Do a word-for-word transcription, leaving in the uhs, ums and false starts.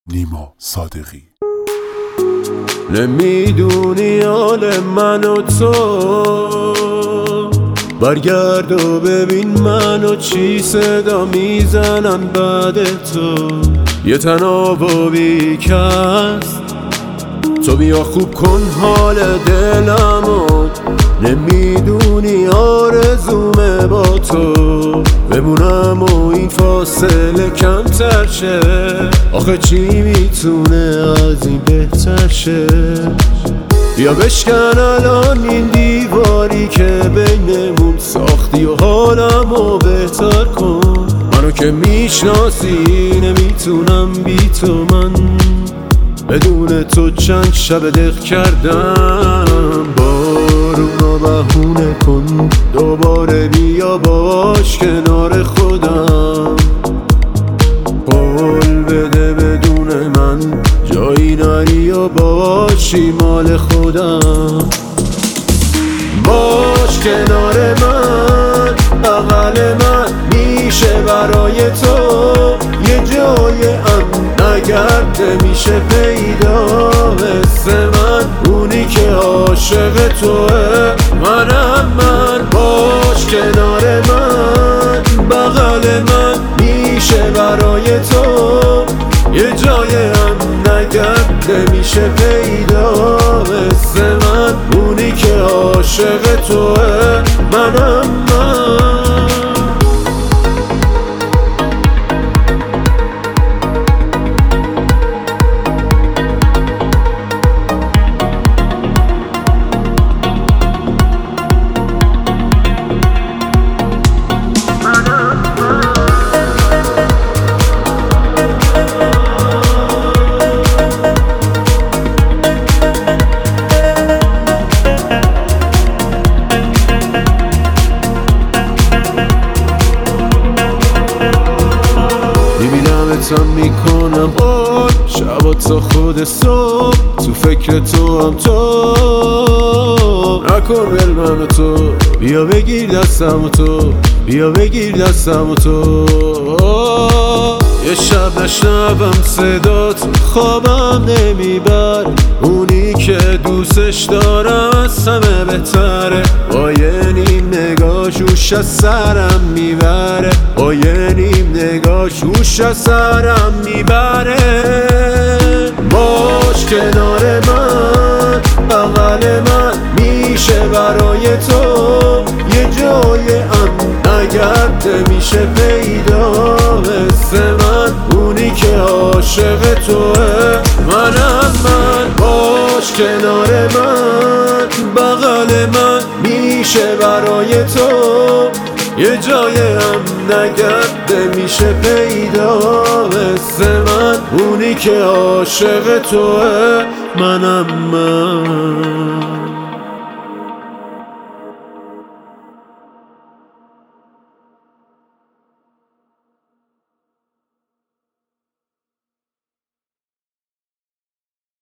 نیما صادقی. نمیدونی حال من و تو، برگرد و ببین منو چی صدا میزنن بعد تو. یه تناوبی کست تو، بیا خوب کن حال دلمو. نمیدونی آرزومه با تو بمونم و این فاصله کمتر شه. آخه چی میتونه از این بهتر شه؟ بیا بشکن الان این دیواری که بینمون ساختی و حالمو بهتر کن. منو که میشناسی نمیتونم بی تو من بدون تو چند شب دق کردم. بارونو بهونه کن دوباره بیا باش کنار خودم. قول بده بدون من جایی نری و باشی مال خودم. باش کنار من بغل من میشه برای تو یه جای امن اگر نمیشه پیدا مثل من. اونی که عاشق توه منم من. باش کنار من بغل من میشه برای تو یه جای امن اگر نمیشه پیدا مثل من. اونی که عاشق توه منم من. میبینمتم میکنم آن شبا تا خود صبح تو فکر تو هم تو. نکن ول منو تو، بیا بگیر دستم و تو، بیا بگیر دستم و تو. یه شب نشنوم صدا تو خوابم نمیبر. اونی که دوستش دارم از همه بهتره. با یه نیم نگاش اوش از سرم میبره. با یه نیم نگاش اوش از سرم میبره. باش کنار من بغل من میشه برای تو یه جای امن اگر نمیشه پیدا مثل من. اونی که عاشق توه منم من. باش کنار من بغل من میشه برای تو یه جای امن اگر نمیشه پیدا مثل من. اونی که عاشق توه منم من.